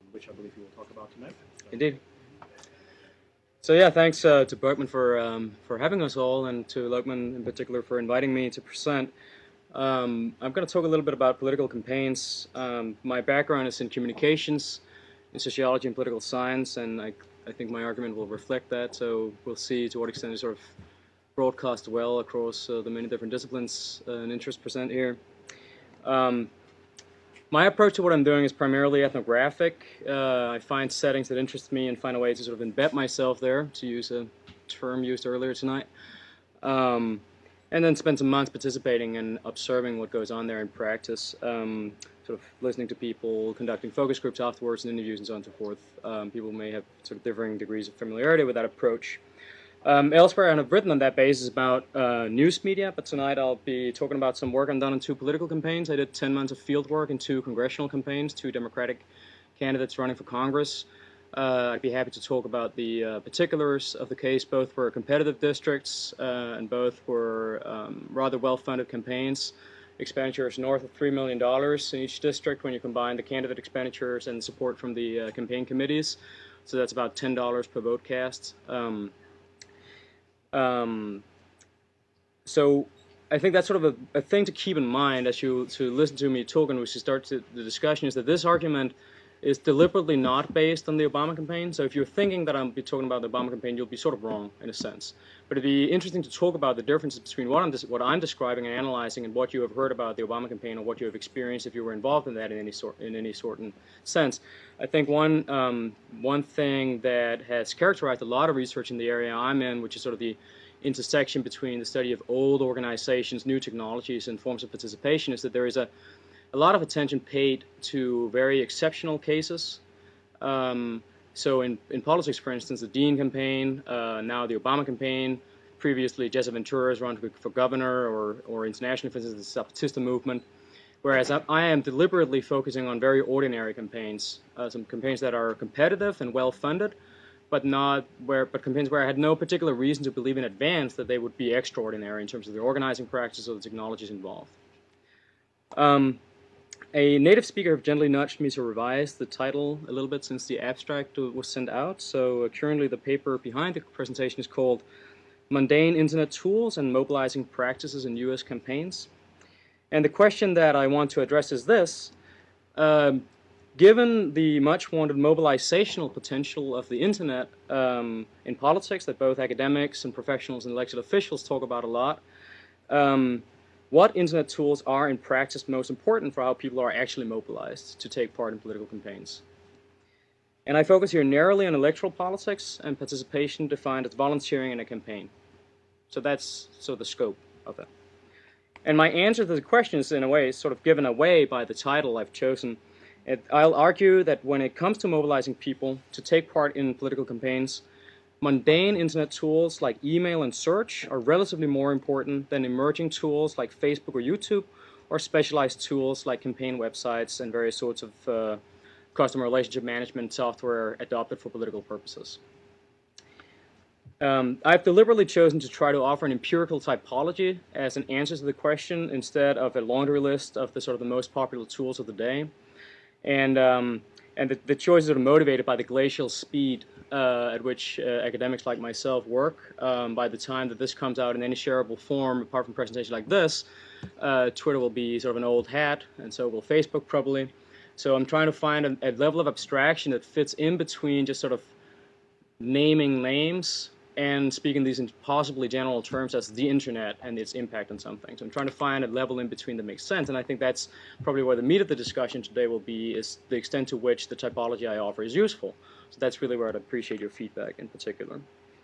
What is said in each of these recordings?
which I believe you will talk about tonight. So. Indeed. So yeah, thanks to Berkman for having us all, and to Lokman in particular for inviting me to present. I'm going to talk a little bit about political campaigns. My background is in communications, in sociology and political science, and I think my argument will reflect that. So we'll see to what extent it sort of broadcast well across the many different disciplines and interests present here. My approach to what I'm doing is primarily ethnographic. I find settings that interest me and find a way to sort of embed myself there, to use a term used earlier tonight. And then spend some months participating and observing what goes on there in practice, sort of listening to people, conducting focus groups afterwards and interviews and so on and so forth. People may have sort of differing degrees of familiarity with that approach. Elsewhere, I've written on that basis about news media, but tonight I'll be talking about some work I've done on 2 political campaigns. I did 10 months of field work in 2 congressional campaigns, 2 Democratic candidates running for Congress. I'd be happy to talk about the particulars of the case. Both were competitive districts, and both were rather well-funded campaigns. Expenditures north of $3 million in each district when you combine the candidate expenditures and support from the campaign committees. So that's about $10 per vote cast. So I think that's sort of a thing to keep in mind as you listen to me talk and we should start the discussion, is that this argument is deliberately not based on the Obama campaign. So if you're thinking that I'll be talking about the Obama campaign, you'll be sort of wrong in a sense. But it'd be interesting to talk about the differences between what I'm describing and analyzing and what you have heard about the Obama campaign or what you have experienced if you were involved in that in any sort of sense. I think one thing that has characterized a lot of research in the area I'm in, which is sort of the intersection between the study of old organizations, new technologies, and forms of participation, is that there is a lot of attention paid to very exceptional cases. So in politics, for instance, the Dean campaign, now the Obama campaign, previously Jesse Ventura's run for governor, or internationally, for instance, the Zapatista movement. Whereas I am deliberately focusing on very ordinary campaigns, some campaigns that are competitive and well-funded, but campaigns where I had no particular reason to believe in advance that they would be extraordinary in terms of the organizing practices or the technologies involved. A native speaker have gently nudged me to revise the title a little bit since the abstract was sent out. So currently the paper behind the presentation is called Mundane Internet Tools and Mobilizing Practices in U.S. Campaigns. And the question that I want to address is this. Given the much wanted mobilizational potential of the internet in politics that both academics and professionals and elected officials talk about a lot, what internet tools are in practice most important for how people are actually mobilized to take part in political campaigns? And I focus here narrowly on electoral politics and participation defined as volunteering in a campaign. So that's the scope of it. And my answer to the question is, in a way, sort of given away by the title I've chosen. I'll argue that when it comes to mobilizing people to take part in political campaigns, mundane internet tools like email and search are relatively more important than emerging tools like Facebook or YouTube, or specialized tools like campaign websites and various sorts of customer relationship management software adopted for political purposes. I've deliberately chosen to try to offer an empirical typology as an answer to the question instead of a laundry list of the most popular tools of the day. And the choices are motivated by the glacial speed at which academics like myself work. By the time that this comes out in any shareable form, apart from presentations like this, Twitter will be sort of an old hat, and so will Facebook probably. So I'm trying to find a level of abstraction that fits in between just sort of naming names and speaking these in possibly general terms as the internet and its impact on something. So I'm trying to find a level in between that makes sense, and I think that's probably where the meat of the discussion today will be, is the extent to which the typology I offer is useful. So that's really where I'd appreciate your feedback in particular.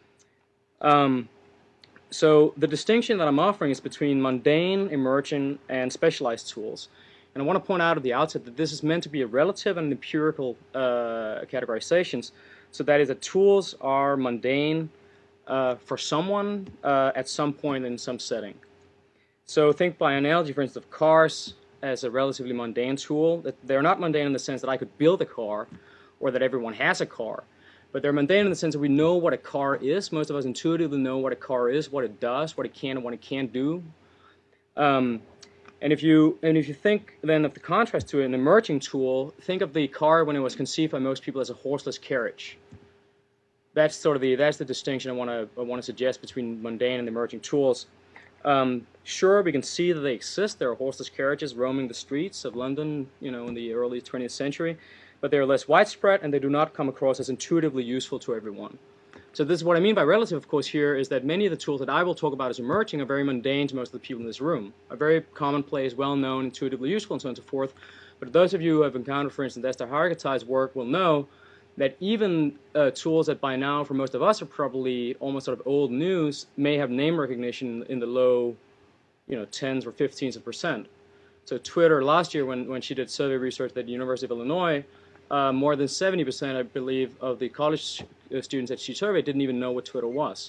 So the distinction that I'm offering is between mundane, emergent, and specialized tools. And I want to point out at the outset that this is meant to be a relative and empirical categorizations. So that is that tools are mundane for someone at some point in some setting. So think by analogy, for instance, of cars as a relatively mundane tool. That they're not mundane in the sense that I could build a car or that everyone has a car. But they're mundane in the sense that we know what a car is. Most of us intuitively know what a car is, what it does, what it can and what it can't do. And if you think then of the contrast to an emerging tool, think of the car when it was conceived by most people as a horseless carriage. That's the distinction I want to suggest between mundane and emerging tools. Sure, we can see that they exist. There are horseless carriages roaming the streets of London, in the early 20th century, but they are less widespread and they do not come across as intuitively useful to everyone. So this is what I mean by relative, of course, here is that many of the tools that I will talk about as emerging are very mundane to most of the people in this room, are very commonplace, well-known, intuitively useful, and so on and so forth. But those of you who have encountered, for instance, Esther Hargitai's work will know that even tools that by now for most of us are probably almost sort of old news may have name recognition in the low, tens or 15s of percent. So Twitter last year, when she did survey research at the University of Illinois, more than 70%, I believe, of the college students that she surveyed didn't even know what Twitter was.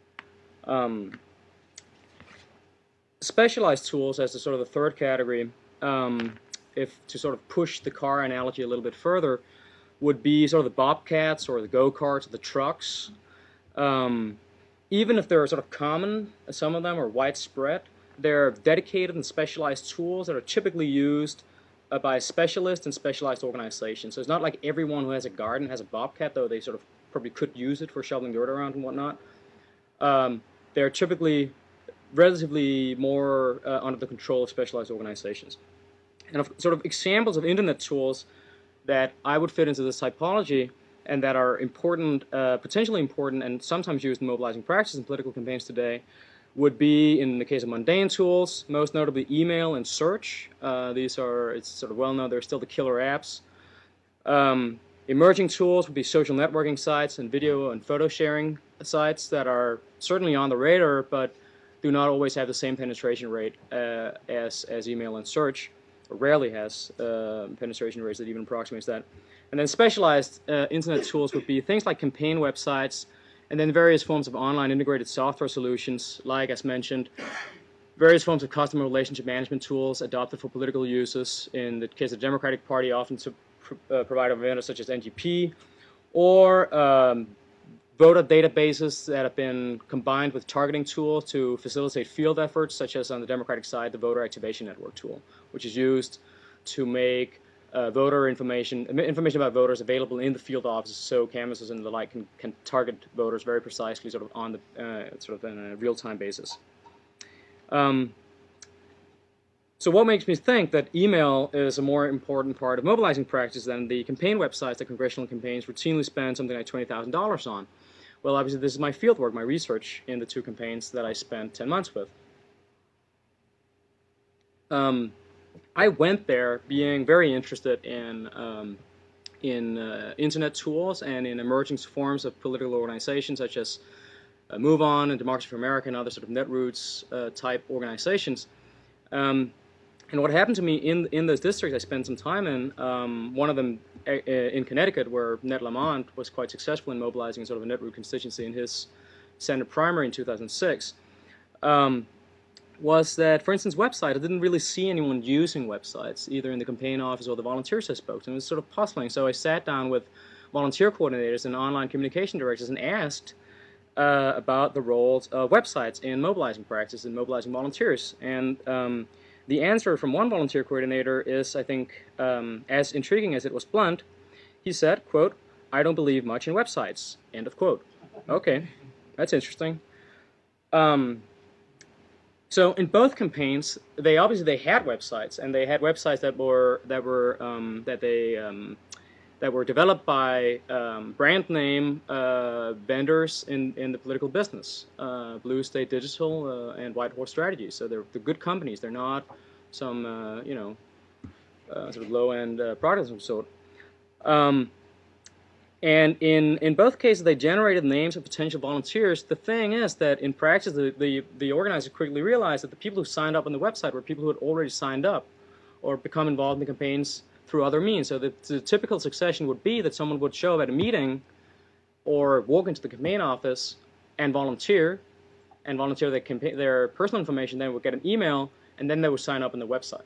Specialized tools as the sort of the third category, if to sort of push the car analogy a little bit further, would be sort of the bobcats or the go-karts or the trucks. Even if they're sort of common, some of them are widespread, they're dedicated and specialized tools that are typically used by specialists and specialized organizations. So it's not like everyone who has a garden has a bobcat, though they sort of probably could use it for shoveling dirt around and whatnot. They're typically relatively more under the control of specialized organizations. And sort of examples of internet tools that I would fit into this typology and that are important, potentially important, and sometimes used in mobilizing practices in political campaigns today would be, in the case of mundane tools, most notably email and search. These are, it's sort of well known, they're still the killer apps. Emerging tools would be social networking sites and video and photo sharing sites that are certainly on the radar, but do not always have the same penetration rate as email and search, or rarely has penetration rates that even approximates that. And then specialized internet tools would be things like campaign websites, and then various forms of online integrated software solutions, like, as mentioned, various forms of customer relationship management tools adopted for political uses. In the case of the Democratic Party, often to provide vendors such as NGP, or voter databases that have been combined with targeting tools to facilitate field efforts, such as on the Democratic side, the Voter Activation Network tool, which is used to make voter information about voters available in the field offices, so canvassers and the like can target voters very precisely, sort of on the sort of in a real-time basis. So what makes me think that email is a more important part of mobilizing practice than the campaign websites that congressional campaigns routinely spend something like $20,000 on? Well, obviously, this is my fieldwork, my research in the two campaigns that I spent 10 months with. I went there being very interested in internet tools and in emerging forms of political organizations such as MoveOn and Democracy for America and other sort of Netroots type organizations. And what happened to me in those districts I spent some time in, one of them in Connecticut, where Ned Lamont was quite successful in mobilizing sort of a Netroot constituency in his Senate primary in 2006, was that, for instance, website, I didn't really see anyone using websites, either in the campaign office or the volunteers I spoke to. And it was sort of puzzling. So I sat down with volunteer coordinators and online communication directors and asked about the roles of websites in mobilizing practice and mobilizing volunteers. And the answer from one volunteer coordinator is, I think, as intriguing as it was blunt. He said, quote, "I don't believe much in websites," end of quote. Okay, that's interesting. So in both campaigns, they had websites, and they had websites that were developed by brand name vendors in the political business, Blue State Digital and White Horse Strategy. So they're good companies. They're not some sort of low-end products of some sort. And in both cases, they generated names of potential volunteers. The thing is that in practice, the organizers quickly realized that the people who signed up on the website were people who had already signed up or become involved in the campaigns through other means. So the typical succession would be that someone would show up at a meeting or walk into the campaign office and volunteer their personal information, then would get an email, and then they would sign up on the website.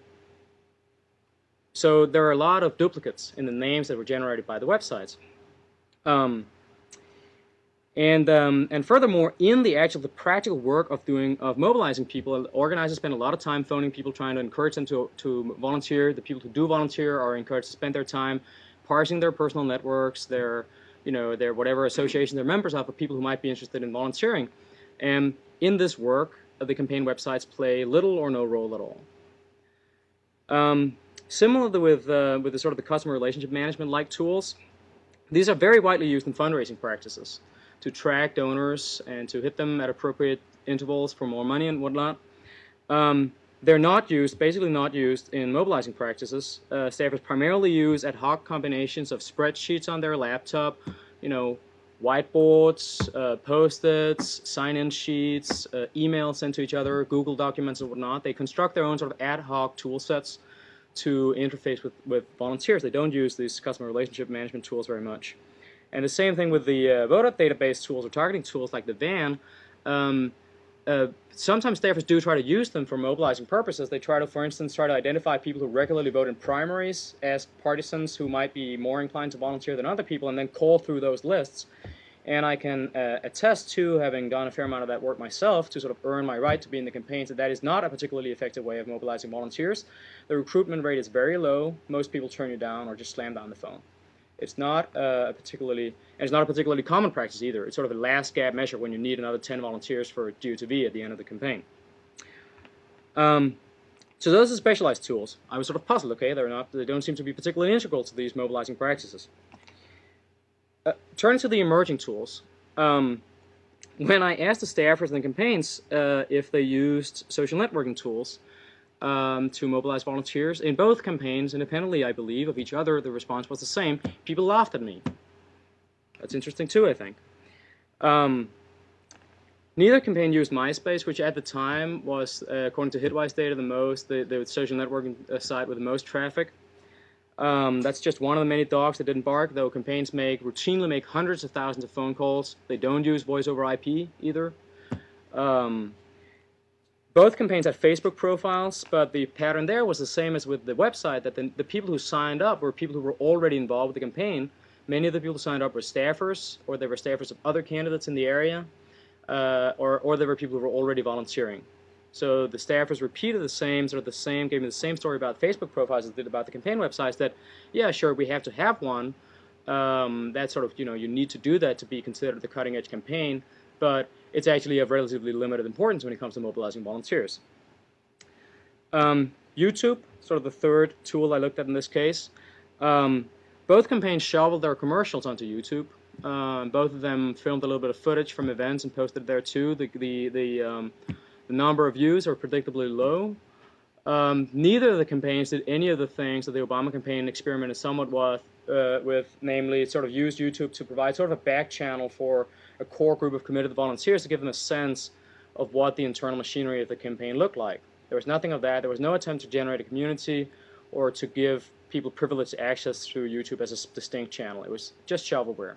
So there are a lot of duplicates in the names that were generated by the websites. And furthermore, in the practical work of mobilizing people, organizers spend a lot of time phoning people, trying to encourage them to volunteer. The people who do volunteer are encouraged to spend their time parsing their personal networks, their whatever association they're members of people who might be interested in volunteering. And in this work, the campaign websites play little or no role at all. Similarly with the sort of the customer relationship management like tools, these are very widely used in fundraising practices to track donors and to hit them at appropriate intervals for more money and whatnot. They're not used, basically not used in mobilizing practices. Staffers primarily use ad hoc combinations of spreadsheets on their laptop, whiteboards, Post-its, sign-in sheets, emails sent to each other, Google documents and whatnot. They construct their own sort of ad hoc tool sets to interface with volunteers. They don't use these customer relationship management tools very much. And the same thing with the voter database tools or targeting tools like the VAN. Sometimes staffers do try to use them for mobilizing purposes. They try to, for instance, identify people who regularly vote in primaries as partisans who might be more inclined to volunteer than other people, and then call through those lists. And I can attest to, having done a fair amount of that work myself, to sort of earn my right to be in the campaigns, that is not a particularly effective way of mobilizing volunteers. The recruitment rate is very low. Most people turn you down or just slam down the phone. It's not a particularly common practice either. It's sort of a last gap measure when you need another 10 volunteers for due to be at the end of the campaign. So those are specialized tools. I was sort of puzzled. Okay, they don't seem to be particularly integral to these mobilizing practices. Turning to the emerging tools, when I asked the staffers in the campaigns if they used social networking tools to mobilize volunteers, in both campaigns, independently, I believe, of each other, the response was the same. People laughed at me. That's interesting too, I think. Neither campaign used MySpace, which at the time was, according to Hitwise data, the social networking site with the most traffic. That's just one of the many dogs that didn't bark, though campaigns routinely make hundreds of thousands of phone calls. They don't use voice over IP either. Both campaigns had Facebook profiles, but the pattern there was the same as with the website, that the people who signed up were people who were already involved with the campaign. Many of the people who signed up were staffers, or they were staffers of other candidates in the area, or they were people who were already volunteering. So the staffers repeated gave me the same story about Facebook profiles as they did about the campaign websites, that, yeah, sure, we have to have one. That's sort of, you need to do that to be considered the cutting-edge campaign, but it's actually of relatively limited importance when it comes to mobilizing volunteers. YouTube, sort of the third tool I looked at in this case. Both campaigns shoveled their commercials onto YouTube. Both of them filmed a little bit of footage from events and posted there too. The number of views are predictably low. Neither of the campaigns did any of the things that the Obama campaign experimented somewhat with, namely sort of used YouTube to provide sort of a back channel for a core group of committed volunteers to give them a sense of what the internal machinery of the campaign looked like. There was nothing of that. There was no attempt to generate a community or to give people privileged access through YouTube as a distinct channel. It was just shovelware.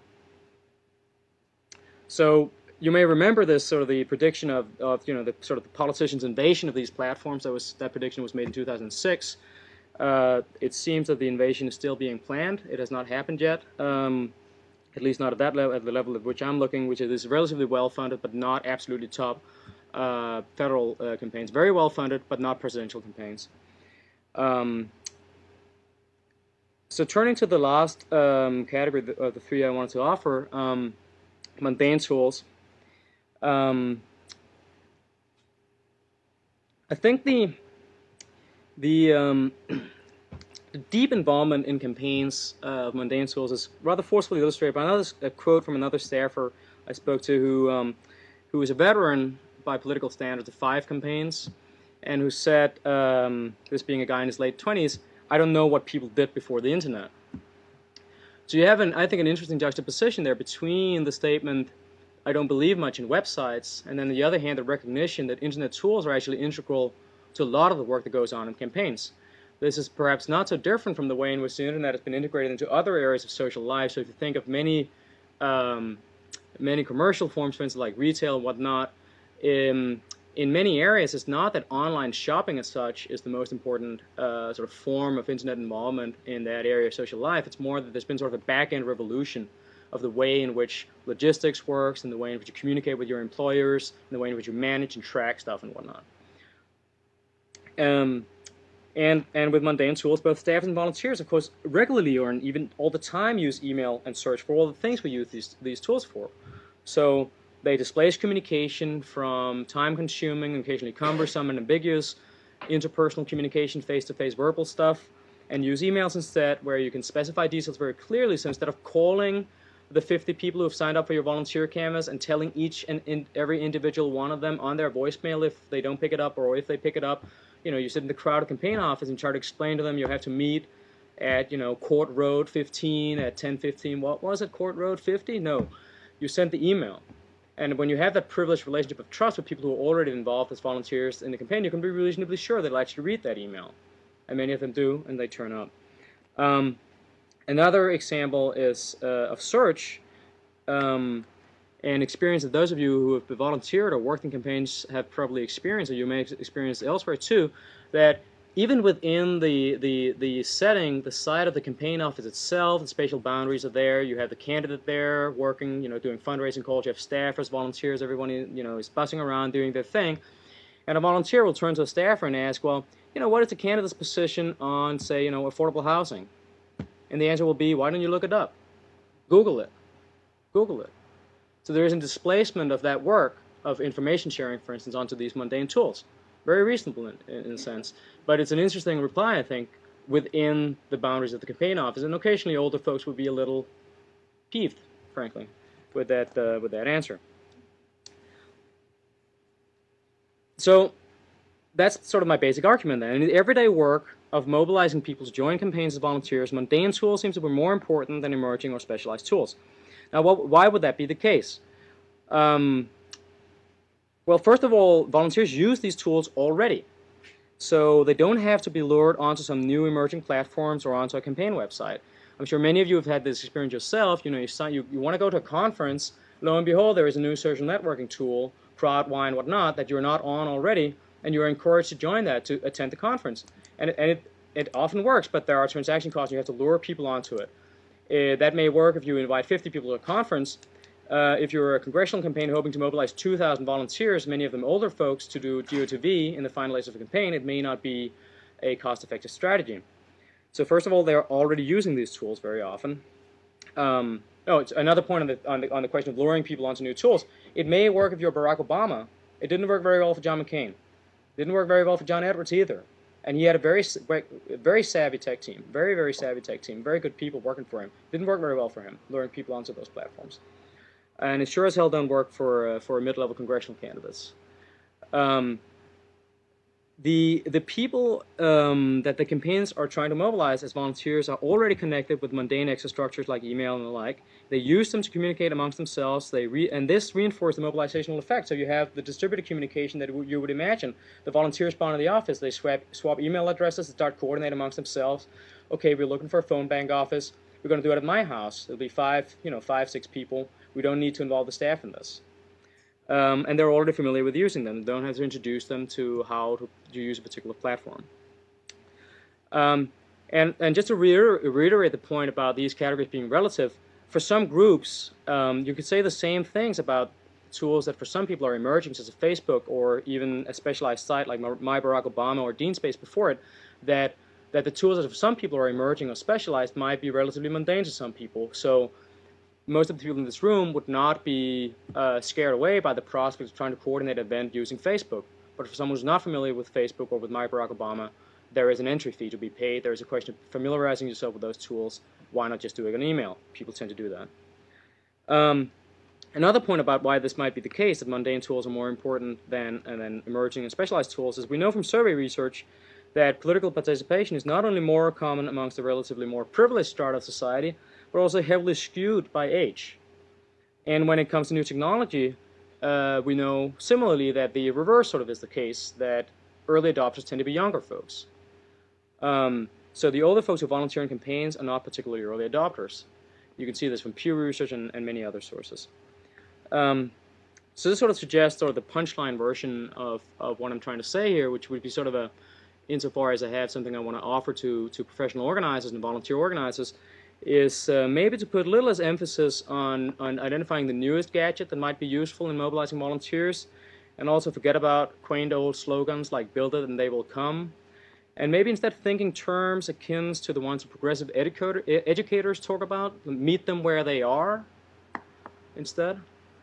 So you may remember this sort of the prediction of the sort of the politicians' invasion of these platforms. That prediction was made in 2006. It seems that the invasion is still being planned. It has not happened yet. At least not at that level, at the level at which I'm looking, which is relatively well-funded, but not absolutely top federal campaigns. Very well-funded, but not presidential campaigns. So turning to the last category of the three I wanted to offer, mundane tools. I think the deep involvement in campaigns of mundane tools is rather forcefully illustrated by a quote from another staffer I spoke to who was a veteran by political standards of 5 campaigns, and who said, this being a guy in his late 20s, I don't know what people did before the internet. So you have, I think, an interesting juxtaposition there between the statement, I don't believe much in websites, and then on the other hand, the recognition that internet tools are actually integral to a lot of the work that goes on in campaigns. This is perhaps not so different from the way in which the internet has been integrated into other areas of social life. So if you think of many commercial forms, for instance, like retail and whatnot, in many areas, it's not that online shopping as such is the most important sort of form of internet involvement in that area of social life. It's more that there's been sort of a back-end revolution of the way in which logistics works, and the way in which you communicate with your employers, and the way in which you manage and track stuff and whatnot. And with mundane tools, both staff and volunteers, of course, regularly or even all the time use email and search for all the things we use these tools for. So they displace communication from time-consuming, occasionally cumbersome and ambiguous, interpersonal communication, face-to-face verbal stuff, and use emails instead, where you can specify details very clearly. So instead of calling the 50 people who have signed up for your volunteer canvas and telling each and every individual one of them on their voicemail if they don't pick it up, or if they pick it up, you sit in the crowd campaign office and try to explain to them you have to meet at, Court Road 15 at 10:15. What was it, Court Road 50? No. You sent the email. And when you have that privileged relationship of trust with people who are already involved as volunteers in the campaign, you can be reasonably sure they'll actually read that email. And many of them do, and they turn up. Another example is of search. An experience that those of you who have volunteered or worked in campaigns have probably experienced, or you may experience elsewhere too, that even within the setting, the site of the campaign office itself, the spatial boundaries are there. You have the candidate there working, doing fundraising calls. You have staffers, volunteers, everyone, is buzzing around doing their thing. And a volunteer will turn to a staffer and ask, well, what is the candidate's position on, say, affordable housing? And the answer will be, why don't you look it up? Google it. Google it. So there is a displacement of that work of information sharing, for instance, onto these mundane tools. Very reasonable in a sense. But it's an interesting reply, I think, within the boundaries of the campaign office. And occasionally older folks would be a little peeved, frankly, with that answer. So that's sort of my basic argument then. In the everyday work of mobilizing people to join campaigns as volunteers, mundane tools seem to be more important than emerging or specialized tools. Now, why would that be the case? Well, first of all, volunteers use these tools already. So they don't have to be lured onto some new emerging platforms or onto a campaign website. I'm sure many of you have had this experience yourself. You want to go to a conference. Lo and behold, there is a new social networking tool, Crowdwine, whatnot, that you're not on already, and you're encouraged to join that to attend the conference. And it often works, but there are transaction costs. You have to lure people onto it. That may work if you invite 50 people to a conference. If you're a congressional campaign hoping to mobilize 2,000 volunteers, many of them older folks, to do GO2V in the final days of a campaign, it may not be a cost-effective strategy. So first of all, they're already using these tools very often. It's another point on the question of luring people onto new tools. It may work if you're Barack Obama. It didn't work very well for John McCain. It didn't work very well for John Edwards either. And he had a very savvy tech team, very savvy tech team, very good people working for him. Didn't work very well for him, luring people onto those platforms. And it sure as hell don't work for mid-level congressional candidates. The people that the campaigns are trying to mobilize as volunteers are already connected with mundane exostructures like email and the like. They use them to communicate amongst themselves. And this reinforces the mobilizational effect. So you have the distributed communication that you would imagine. The volunteers spawn in the office. They swap email addresses, start coordinating amongst themselves. Okay, we're looking for a phone bank office. We're going to do it at my house. It'll be 5-6 people. We don't need to involve the staff in this. And they're already familiar with using them. They don't have to introduce them to how to use a particular platform. And just to reiterate the point about these categories being relative, for some groups, you could say the same things about tools that for some people are emerging, such as Facebook or even a specialized site like My Barack Obama or DeanSpace before it, that the tools that for some people are emerging or specialized might be relatively mundane to some people. So most of the people in this room would not be scared away by the prospect of trying to coordinate an event using Facebook. But for someone who's not familiar with Facebook or with My Barack Obama, there is an entry fee to be paid. There is a question of familiarizing yourself with those tools. Why not just do it on email? People tend to do that. Another point about why this might be the case, that mundane tools are more important than emerging and specialized tools, is we know from survey research that political participation is not only more common amongst the relatively more privileged strata of society, but also heavily skewed by age. And when it comes to new technology, we know similarly that the reverse sort of is the case, that early adopters tend to be younger folks. So the older folks who volunteer in campaigns are not particularly early adopters. You can see this from Pew Research and many other sources. So this sort of suggests sort of the punchline version of what I'm trying to say here, which would be sort of insofar as I have something I want to offer to professional organizers and volunteer organizers, is maybe to put a little less emphasis on identifying the newest gadget that might be useful in mobilizing volunteers, and also forget about quaint old slogans like "Build it and they will come," and maybe instead thinking terms akin to the ones progressive educators talk about, meet them where they are instead.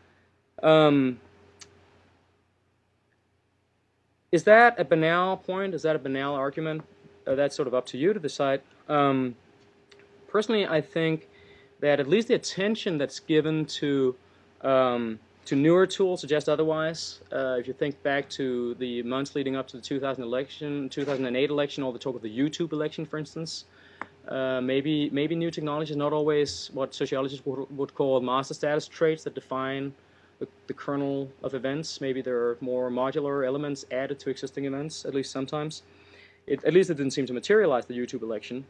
Is that a banal point? Is that a banal argument? That's sort of up to you to decide. Personally, I think that at least the attention that's given to newer tools suggests otherwise. If you think back to the months leading up to the 2008 election, or the talk of the YouTube election, for instance, maybe new technology is not always what sociologists would call master status traits that define the kernel of events. Maybe there are more modular elements added to existing events, at least sometimes. At least it didn't seem to materialize the YouTube election.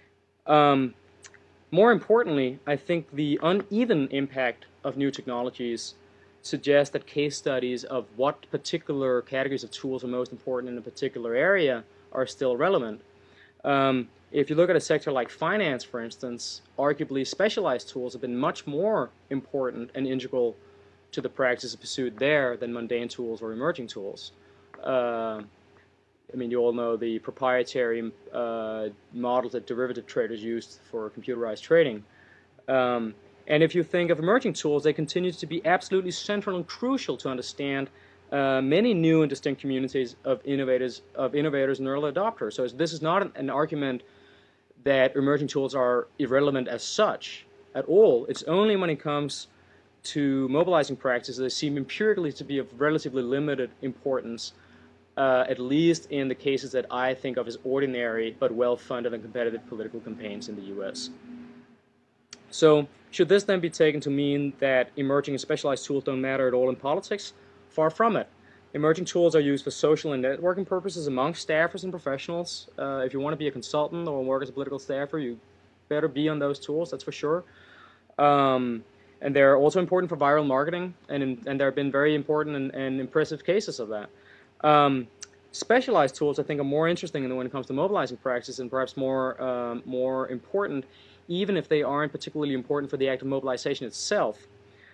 More importantly, I think the uneven impact of new technologies suggests that case studies of what particular categories of tools are most important in a particular area are still relevant. If you look at a sector like finance, for instance, arguably specialized tools have been much more important and integral to the practice pursued there than mundane tools or emerging tools. I mean, you all know the proprietary models that derivative traders used for computerized trading. And if you think of emerging tools, they continue to be absolutely central and crucial to understand many new and distinct communities of innovators and early adopters. So this is not an argument that emerging tools are irrelevant as such at all. It's only when it comes to mobilizing practices that seem empirically to be of relatively limited importance, at least in the cases that I think of as ordinary but well-funded and competitive political campaigns in the US. So should this then be taken to mean that emerging and specialized tools don't matter at all in politics? Far from it. Emerging tools are used for social and networking purposes among staffers and professionals. If you want to be a consultant or work as a political staffer, you better be on those tools, that's for sure. And they're also important for viral marketing, and there have been very important and impressive cases of that. Specialized tools, I think, are more interesting when it comes to mobilizing practices, and perhaps more important, even if they aren't particularly important for the act of mobilization itself.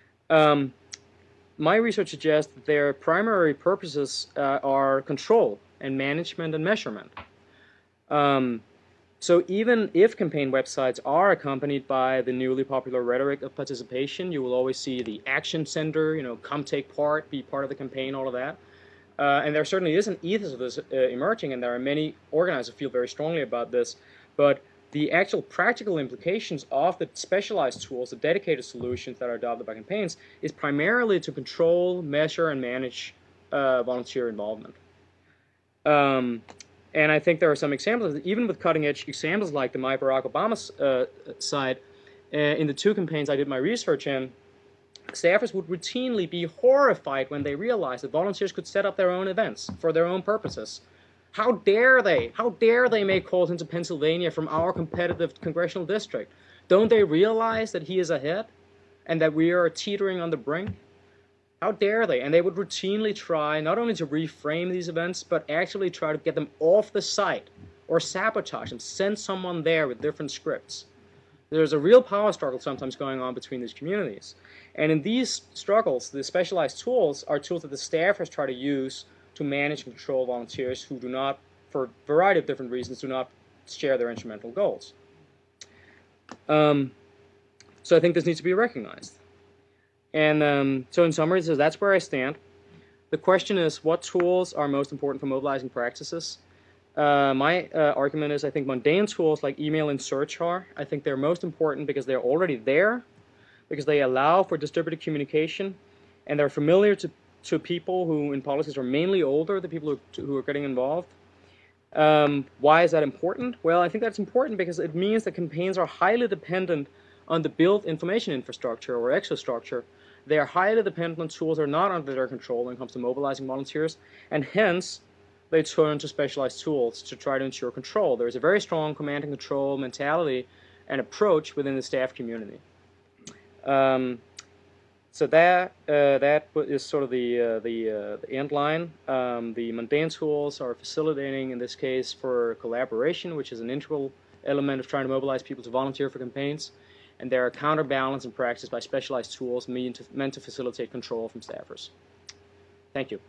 My research suggests that their primary purposes are control and management and measurement. So even if campaign websites are accompanied by the newly popular rhetoric of participation, you will always see the action center, come take part, be part of the campaign, all of that. And there certainly is an ethos of this emerging, and there are many organizers who feel very strongly about this. But the actual practical implications of the specialized tools, the dedicated solutions that are adopted by campaigns, is primarily to control, measure, and manage volunteer involvement. And I think there are some examples, even with cutting-edge examples like the My Barack Obama site. In the two campaigns I did my research in, staffers would routinely be horrified when they realized that volunteers could set up their own events for their own purposes. How dare they? How dare they make calls into Pennsylvania from our competitive congressional district? Don't they realize that he is ahead and that we are teetering on the brink? How dare they? And they would routinely try not only to reframe these events, but actually try to get them off the site or sabotage them, send someone there with different scripts. There's a real power struggle sometimes going on between these communities. And in these struggles, the specialized tools are tools that the staffers try to use to manage and control volunteers who do not, for a variety of different reasons, do not share their instrumental goals. So I think this needs to be recognized. And so in summary, so that's where I stand. The question is, what tools are most important for mobilizing practices? My argument is I think mundane tools like email and search are. I think they're most important because they're already there, because they allow for distributed communication, and they're familiar to people who in politics are mainly older, the people who are getting involved. Why is that important? Well, I think that's important because it means that campaigns are highly dependent on the built information infrastructure or exostructure. They are highly dependent on tools that are not under their control when it comes to mobilizing volunteers, and hence they turn to specialized tools to try to ensure control. There is a very strong command and control mentality and approach within the staff community. So that is sort of the end line. The mundane tools are facilitating, in this case, for collaboration, which is an integral element of trying to mobilize people to volunteer for campaigns, and they are counterbalanced in practice by specialized tools meant to facilitate control from staffers. Thank you.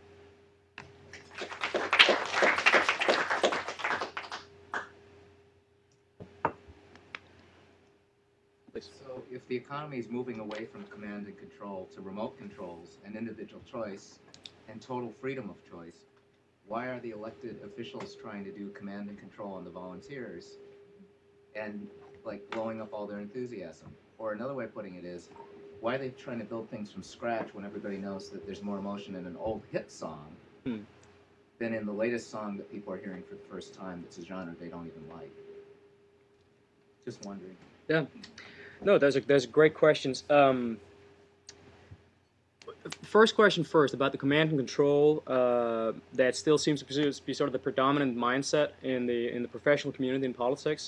Please. So if the economy is moving away from command and control to remote controls and individual choice and total freedom of choice, why are the elected officials trying to do command and control on the volunteers and like blowing up all their enthusiasm? Or another way of putting it is, why are they trying to build things from scratch when everybody knows that there's more emotion in an old hit song than in the latest song that people are hearing for the first time that's a genre they don't even like? Just wondering. Yeah. No, those are great questions. First question first, about the command and control that still seems to be sort of the predominant mindset in the professional community in politics.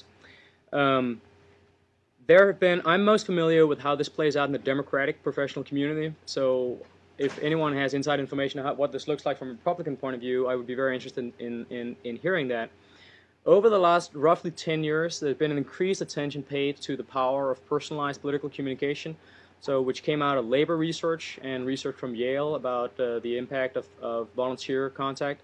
There have been, I'm most familiar with how this plays out in the Democratic professional community. So if anyone has inside information on what this looks like from a Republican point of view, I would be very interested in hearing that. Over the last roughly 10 years, there's been an increased attention paid to the power of personalized political communication, so which came out of labor research and research from Yale about the impact of volunteer contact.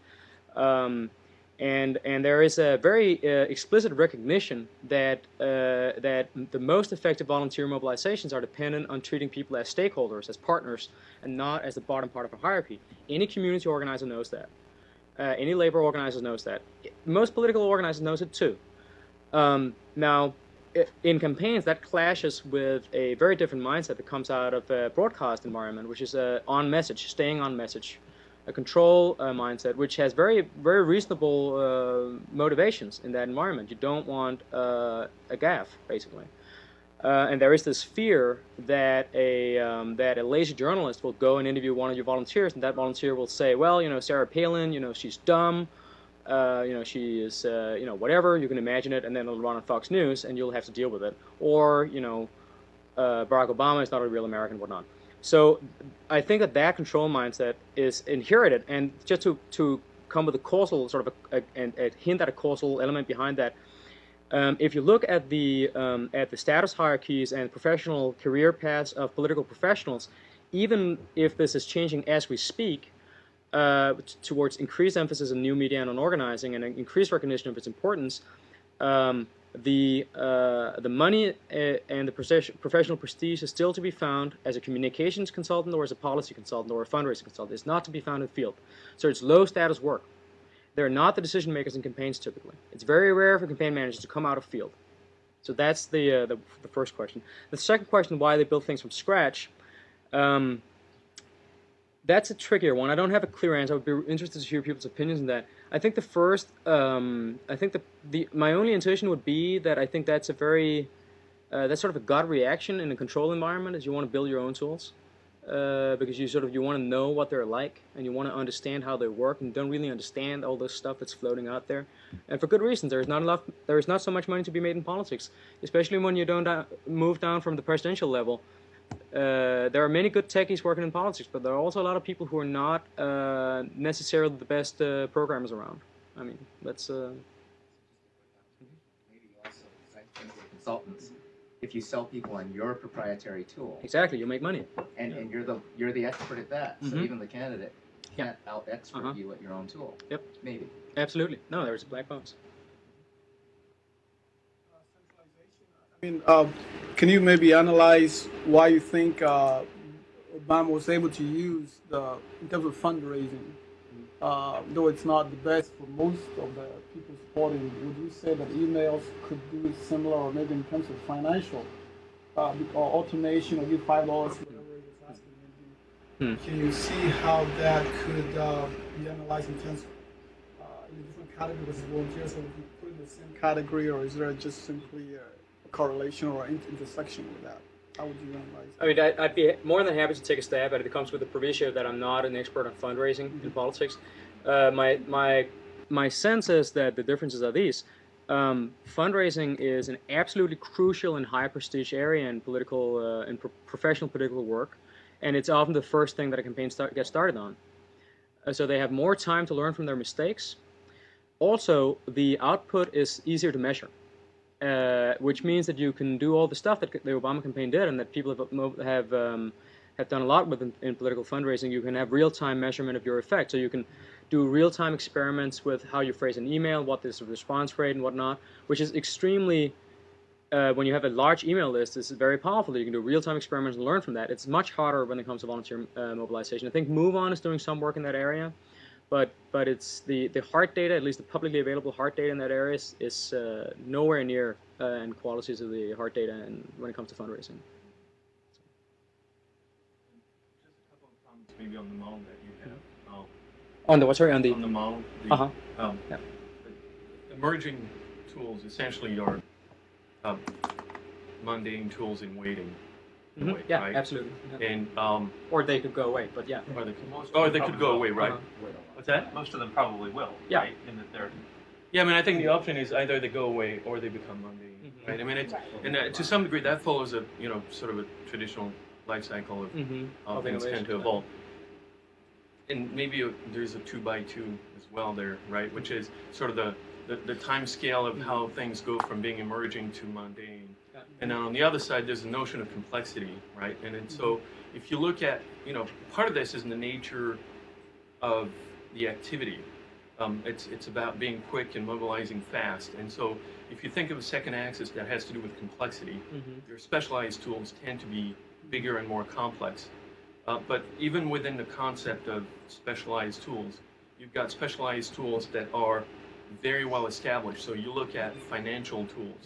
And there is a very explicit recognition that that the most effective volunteer mobilizations are dependent on treating people as stakeholders, as partners, and not as the bottom part of a hierarchy. Any community organizer knows that. Any labor organizer knows that. Most political organizers knows it too. Now, in campaigns, that clashes with a very different mindset that comes out of a broadcast environment, which is on message, staying on message, a control mindset, which has very, very reasonable motivations in that environment. You don't want a gaffe, basically. And there is this fear that a lazy journalist will go and interview one of your volunteers, and that volunteer will say, well, Sarah Palin, she's dumb, she is, whatever, you can imagine it, and then it'll run on Fox News, and you'll have to deal with it. Or, Barack Obama is not a real American, whatnot. So I think that control mindset is inherited, and just to come with a causal, sort of a hint at a causal element behind that, if you look at the status hierarchies and professional career paths of political professionals, even if this is changing as we speak, towards increased emphasis on new media and on organizing and an increased recognition of its importance, the money and the professional prestige is still to be found as a communications consultant or as a policy consultant or a fundraising consultant. It's not to be found in the field. So it's low status work. They're not the decision makers in campaigns typically. It's very rare for campaign managers to come out of field. So that's the first question. The second question, why they build things from scratch, that's a trickier one. I don't have a clear answer. I would be interested to hear people's opinions on that. I think the first, I think my only intuition would be that I think that's a very, that's sort of a gut reaction in a control environment, is you want to build your own tools. Because you want to know what they're like, and you want to understand how they work, and don't really understand all this stuff that's floating out there, and for good reasons. There is not so much money to be made in politics, especially when you don't move down from the presidential level. There are many good techies working in politics, but there are also a lot of people who are not necessarily the best programmers around. I mean, that's maybe also consultants. If you sell people on your proprietary tool, exactly, you make money, and you're the expert at that. So even the candidate can't out-expert you at your own tool. Yep, maybe. Absolutely. No, there's a black box. I mean, can you maybe analyze why you think Obama was able to use in terms of fundraising, though it's not the best for most of the people supporting, would you say that emails could do similar, or maybe in terms of financial, or automation, or give $5, whatever it is asking you to do? Can you see how that could be analyzed in terms of in different categories of volunteers, or would you put in the same category, or is there just simply a correlation or an intersection with that? How would you analyze that? I mean, I'd be more than happy to take a stab at it. It comes with the proviso that I'm not an expert on fundraising in politics. My sense is that the differences are these. Fundraising is an absolutely crucial and high prestige area in political and professional political work, and it's often the first thing that a campaign gets started on. So they have more time to learn from their mistakes. Also, the output is easier to measure. which means that you can do all the stuff that the Obama campaign did, and that people have done a lot with in political fundraising. You can have real-time measurement of your effect, so you can do real-time experiments with how you phrase an email, what is the response rate, and whatnot, which is extremely. When you have a large email list, it's very powerful. You can do real-time experiments and learn from that. It's much harder when it comes to volunteer mobilization. I think MoveOn is doing some work in that area, but it's the hard data, at least the publicly available hard data in that area, is nowhere near in qualities of the hard data and when it comes to fundraising. Just a couple of comments maybe on the MOU that you have. On the what? Sorry, on the MOU. Yeah. Emerging tools essentially are mundane tools in waiting. In a way, Yeah, right? absolutely. Yeah. And Or they could go away, but yeah. or they could go away, right? What's that? Most of them probably will, Yeah. right? In that they're Yeah, I mean, I think the option is either they go away or they become mundane, right? I mean, it's, and to some degree that follows a sort of a traditional life cycle of how Of things tend to innovation, evolve. And maybe there's a 2x2 as well there, right? Which is sort of the time scale of how things go from being emerging to mundane. And then on the other side, there's a notion of complexity, right? And so if you look at, part of this is in the nature of the activity. It's about being quick and mobilizing fast. And so if you think of a second axis that has to do with complexity, your specialized tools tend to be bigger and more complex. But even within the concept of specialized tools, you've got specialized tools that are very well established. So you look at financial tools.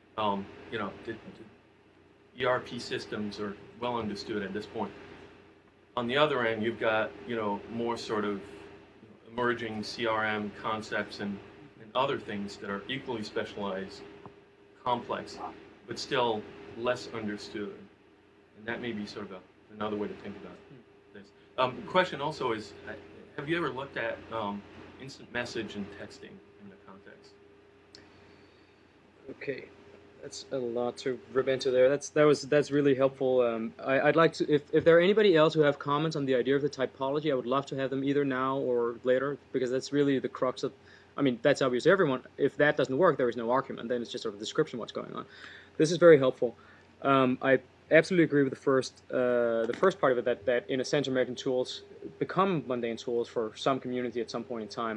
The ERP systems are well understood at this point. On the other end, you've got more sort of emerging CRM concepts and other things that are equally specialized, complex, but still less understood. And that may be sort of another way to think about this. The question also is, have you ever looked at instant message and texting in the context? Okay, that's a lot to rip into there. That's really helpful. I'd like to, if there are anybody else who have comments on the idea of the typology, I would love to have them either now or later, because that's really the crux of. I mean, that's obvious to everyone. If that doesn't work, there is no argument. Then it's just sort of a description of what's going on. This is very helpful. I absolutely agree with the first part of it, that in a sense American tools become mundane tools for some community at some point in time.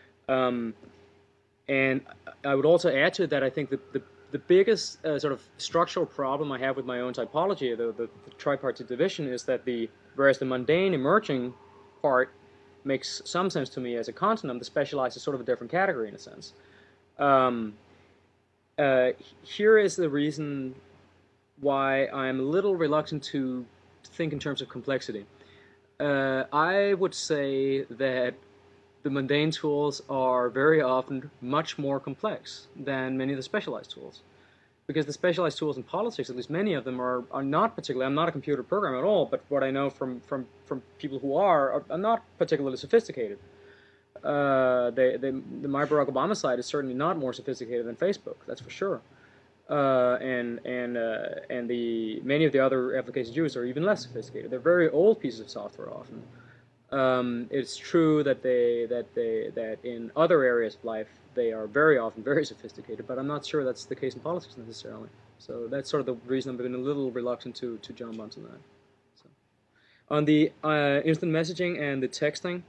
And I would also add to it that I think the biggest sort of structural problem I have with my own typology, the tripartite division, is that whereas the mundane emerging part makes some sense to me as a continuum, the specialized is sort of a different category in a sense. Here is the reason why I'm a little reluctant to think in terms of complexity. I would say that the mundane tools are very often much more complex than many of the specialized tools. Because the specialized tools in politics, at least many of them, are not particularly, I'm not a computer programmer at all, but what I know from people who are not particularly sophisticated. My Barack Obama side is certainly not more sophisticated than Facebook, that's for sure. And many of the other applications used are even less sophisticated. They're very old pieces of software often. It's true that that in other areas of life they are very often very sophisticated, but I'm not sure that's the case in politics necessarily. So that's sort of the reason I've been a little reluctant to jump onto that. So, on the instant messaging and the texting,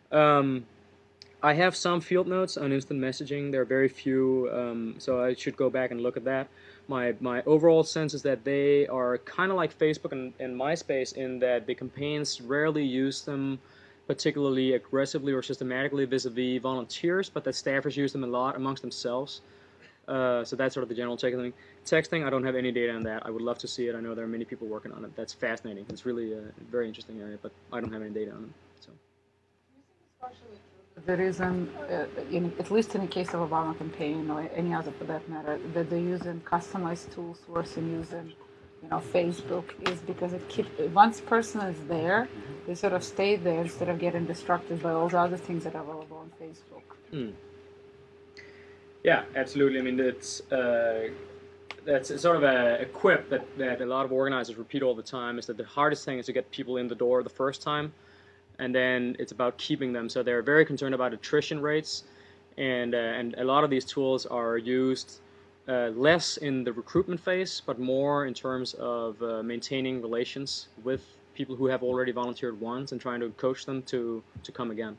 I have some field notes on instant messaging. There are very few, so I should go back and look at that. My overall sense is that they are kind of like Facebook and MySpace in that the campaigns rarely use them particularly aggressively or systematically vis-a-vis volunteers, but that staffers use them a lot amongst themselves. So that's sort of the general takeaway. Texting, I don't have any data on that. I would love to see it. I know there are many people working on it. That's fascinating. It's really a very interesting area, but I don't have any data on it. So. The reason, at least in the case of Obama campaign or any other for that matter, that they're using customized tools versus using, Facebook is because once person is there, they sort of stay there instead of getting distracted by all the other things that are available on Facebook. Yeah, absolutely. I mean, that's sort of a quip that a lot of organizers repeat all the time, is that the hardest thing is to get people in the door the first time, and then it's about keeping them. So they're very concerned about attrition rates, and a lot of these tools are used less in the recruitment phase, but more in terms of maintaining relations with people who have already volunteered once and trying to coach them to come again.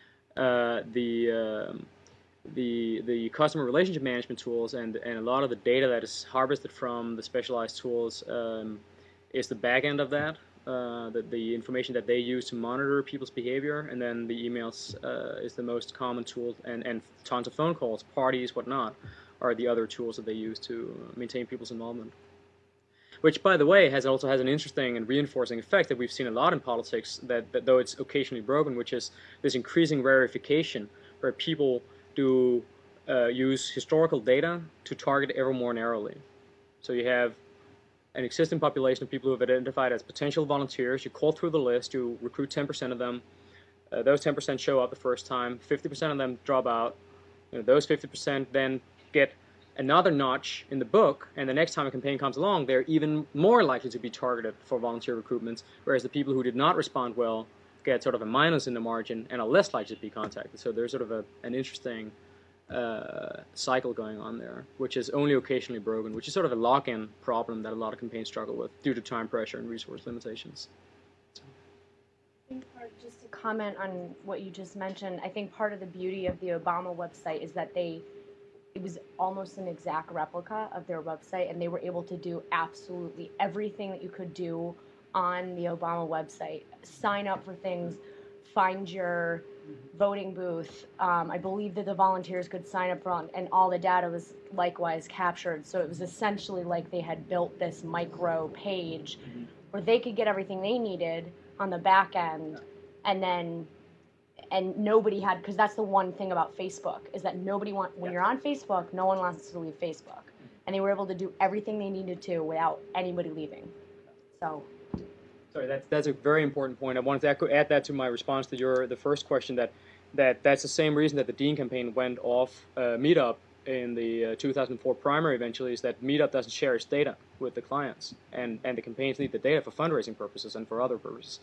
The customer relationship management tools and a lot of the data that is harvested from the specialized tools is the back end of that. The information that they use to monitor people's behavior, and then the emails is the most common tool, and tons of phone calls, parties, whatnot, are the other tools that they use to maintain people's involvement. Which, by the way, also has an interesting and reinforcing effect that we've seen a lot in politics, that though it's occasionally broken, which is this increasing verification, where people do use historical data to target ever more narrowly. So you have an existing population of people who have identified as potential volunteers. You call through the list, you recruit 10% of them. Those 10% show up the first time. 50% of them drop out. Those 50% then get another notch in the book, and the next time a campaign comes along, they're even more likely to be targeted for volunteer recruitments, whereas the people who did not respond well get sort of a minus in the margin and are less likely to be contacted. So there's sort of an interesting cycle going on there, which is only occasionally broken, which is sort of a lock-in problem that a lot of campaigns struggle with due to time pressure and resource limitations. Just to comment on what you just mentioned, I think part of the beauty of the Obama website is that it was almost an exact replica of their website, and they were able to do absolutely everything that you could do on the Obama website. Sign up for things, find your voting booth. I believe that the volunteers could sign up for, and all the data was likewise captured. So it was essentially like they had built this micro page where they could get everything they needed on the back end, and nobody had, because that's the one thing about Facebook, is that when you're on Facebook, no one wants to leave Facebook. And they were able to do everything they needed to without anybody leaving. So. Sorry, that's a very important point. I wanted to add that to my response to the first question, that's the same reason that the Dean campaign went off Meetup in the 2004 primary eventually, is that Meetup doesn't share its data with the clients, and the campaigns need the data for fundraising purposes and for other purposes.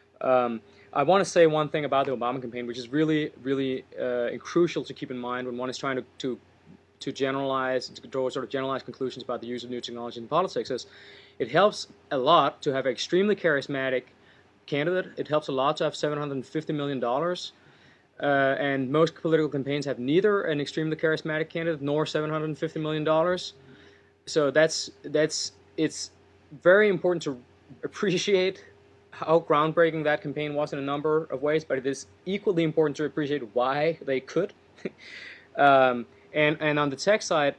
I want to say one thing about the Obama campaign, which is really, really crucial to keep in mind when one is trying to generalize, to draw sort of generalized conclusions about the use of new technology in politics, is it helps a lot to have an extremely charismatic candidate. It helps a lot to have $750 million. And most political campaigns have neither an extremely charismatic candidate nor $750 million. So it's very important to appreciate how groundbreaking that campaign was in a number of ways, but it is equally important to appreciate why they could. And on the tech side,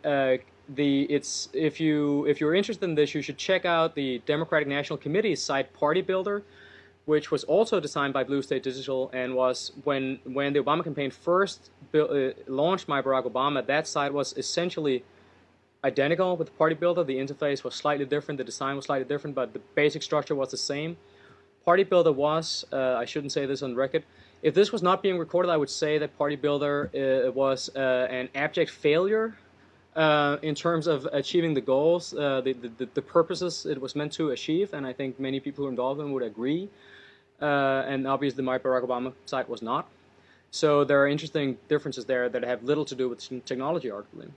if you're interested in this, you should check out the Democratic National Committee's site Party Builder, which was also designed by Blue State Digital, and was when the Obama campaign first launched My Barack Obama. That site was essentially identical with Party Builder. The interface was slightly different, the design was slightly different, but the basic structure was the same. Party Builder was, I shouldn't say this on record, if this was not being recorded, I would say that Party Builder was an abject failure in terms of achieving the goals, the purposes it was meant to achieve, and I think many people who are involved in it would agree. And obviously the My Barack Obama site was not. So there are interesting differences there that have little to do with technology, arguably.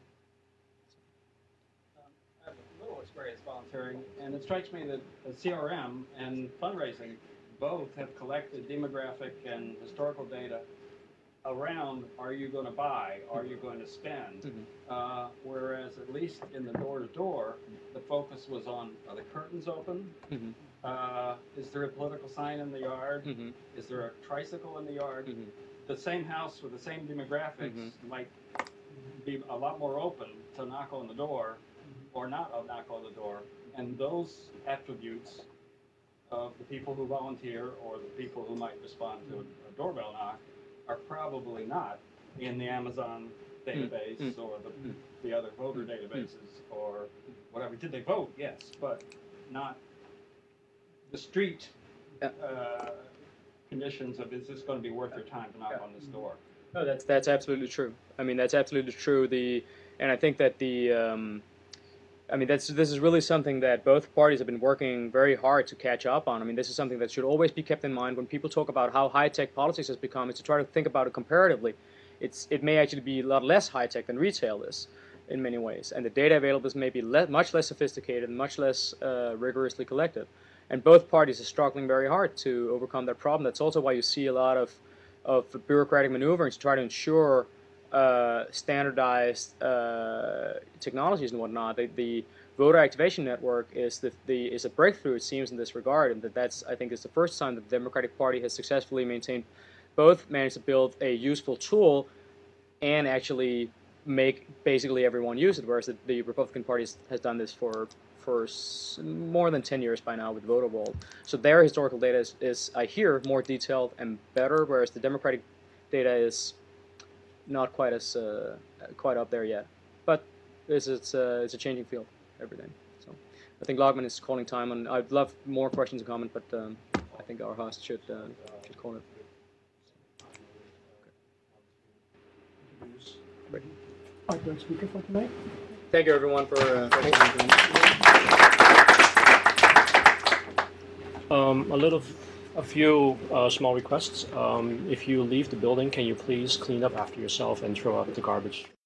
I have a little experience volunteering, and it strikes me that the CRM and fundraising both have collected demographic and historical data around, are you going to buy, are you going to spend, whereas at least in the door-to-door, the focus was on, are the curtains open, is there a political sign in the yard, is there a tricycle in the yard. The same house with the same demographics might be a lot more open to knock on the door or not knock on the door, and those attributes of the people who volunteer or the people who might respond to a doorbell knock are probably not in the Amazon database or the other voter databases or whatever. Did they vote? Yes, but not the street conditions of, is this going to be worth your time to knock on this door? No, that's absolutely true. I mean, that's absolutely true. And I think that this is really something that both parties have been working very hard to catch up on. I mean, this is something that should always be kept in mind when people talk about how high-tech politics has become, is to try to think about it comparatively. It may actually be a lot less high-tech than retail is. in many ways, and the data available is maybe much less sophisticated and much less rigorously collected. And both parties are struggling very hard to overcome that problem. That's also why you see a lot of bureaucratic maneuvering to try to ensure standardized technologies and whatnot. The voter activation network is a breakthrough, it seems, in this regard, and that's, I think, is the first time that the Democratic Party has successfully managed to build a useful tool and actually make basically everyone use it, whereas the Republican Party has done this for more than 10 years by now with VoterVault. So their historical data is, I hear, more detailed and better, whereas the Democratic data is not quite up there yet. But it's a changing field every day. So I think Logman is calling time, and I'd love more questions and comments, but I think our host should call it. Our third speaker for tonight. Thank you, everyone, for a few small requests. If you leave the building, can you please clean up after yourself and throw out the garbage?